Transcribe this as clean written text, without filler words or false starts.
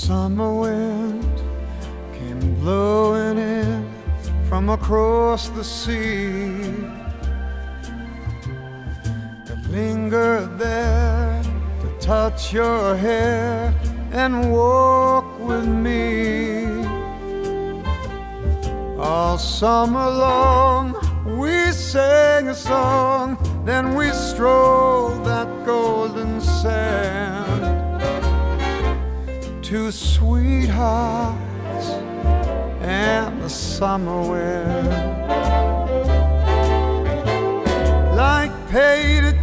summer wind came blowing in from across the sea. It lingered there to touch your hair and walk with me. All summer long we sang a song, then we strolled that golden sand. Two sweethearts and the summer wind, like painted